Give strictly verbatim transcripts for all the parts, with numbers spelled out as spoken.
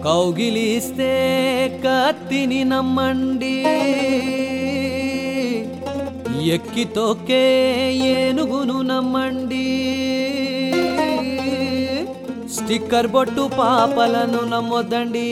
కౌగిలిస్తే కత్తిని నమ్మండి, ఎక్కి తొక్కే ఏనుగును నమ్మండి, స్టిక్కర్ బొట్టు పాపలను నమ్మొద్దండి.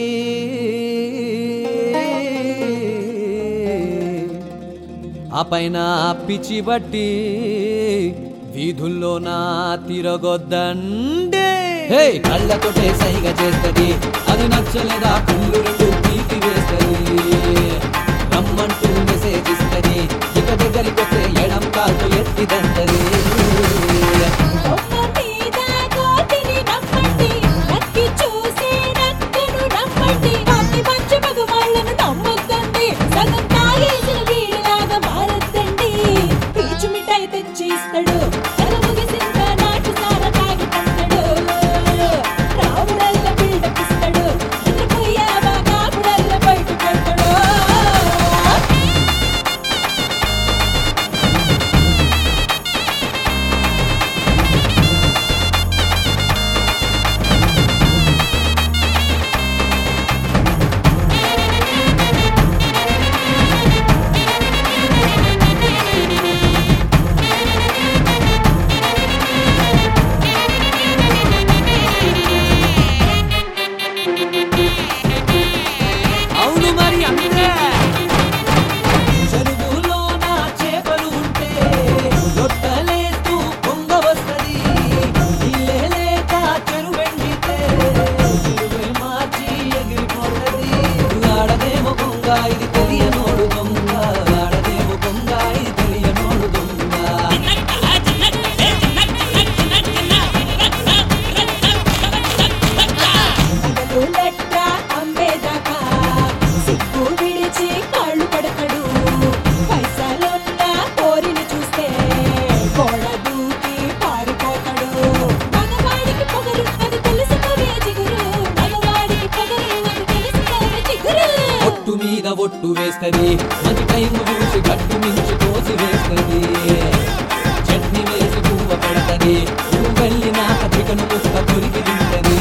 ఆ పైన పిచ్చి బట్టి వీధుల్లో నా తిరగొద్దండి. హే కళ్ళతోటే సైగ చేస్తది, అది నచ్చలేదా కళ్ళు రెండు పీకి వేస్తది, రమ్మంటూ మెసేజ్ ఇస్తది, ఇక దగ్గరికొస్తే ఎడం కాలు ఎత్తిదంటది. ఇది తెలియనోడు దొంగ, ఆడదేమో దొంగ, ఇది తెలియనోడు దొంగ. అమ్మేదాకా సిగ్గు విడిచి కాళ్ళు పడతాడు, పైసలున్న కోరిని చూస్తే గోడ దూకి పారిపోతాడు. మగవాడికి పొగరు అది తెలుసుకోవే జిగురు, మగవాడికి పొగరు అది తెలుసుకోవే జిగురు. ఒట్టు మీద ఒట్టు వేస్తది, మంచి టైం చూసి గట్టు మించి కోసి వేస్తది, చట్నీ వేసి పువ్వ పెడతది, పువ్వు వెళ్ళినాక చికెన్ ముక్క కొరికి తింటది.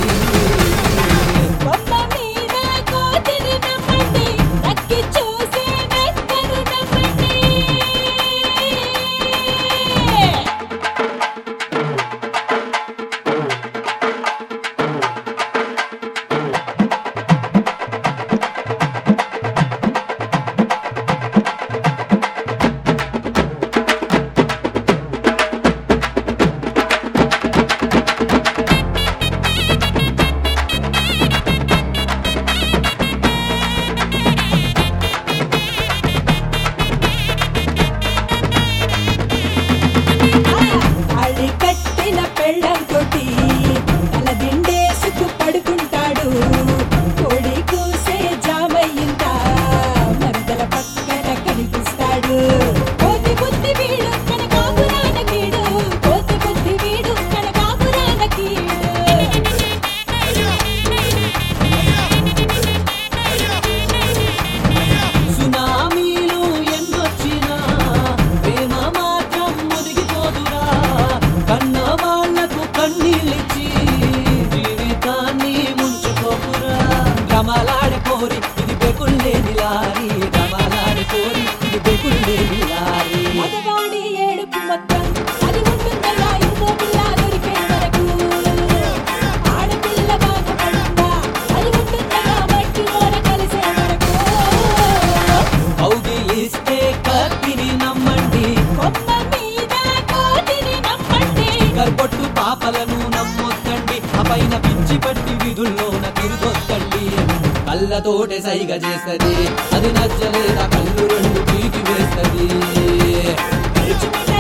ఇది బెకుల్లేని లారీ, రమాలాడి కోరి ఇది బెకుల్లేని లారీ. మగవాడి ఏడుపు మొత్తం అది ఉంటుందలా ఇంకో పిల్ల దొరికే వరకు, ఆడపిల్ల బాధపడుందా అది ఉంటుందలా మట్టిలోన కలిసే వరకు. కౌగిలిస్తే కత్తిని నమ్మండి, కొమ్మ మీద కోతిని నమ్మండి, కర్బొట్టు పాపలను నమ్మొద్దండి, ఆ పైన పిచ్చి పట్టి వీధుల్లోన తిరగొద్దండి. కళ్ళతోటే సైగ చేస్తది, అది నచ్చలేదా కళ్ళు రెండు పీకి వేస్తది.